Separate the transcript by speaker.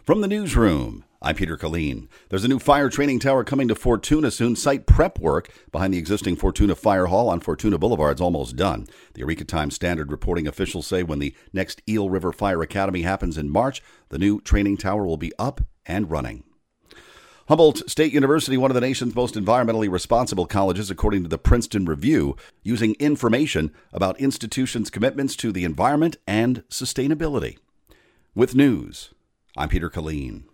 Speaker 1: From the newsroom, I'm Peter Killeen. There's a new fire training tower coming to Fortuna soon. Site prep work behind the existing Fortuna Fire Hall on Fortuna Boulevard is almost done. The Eureka Times-Standard reporting officials say when the next Eel River Fire Academy happens in March, the new training tower will be up and running. Humboldt State University, one of the nation's most environmentally responsible colleges, according to the Princeton Review, using information about institutions' commitments to the environment and sustainability. With news, I'm Peter Killeen.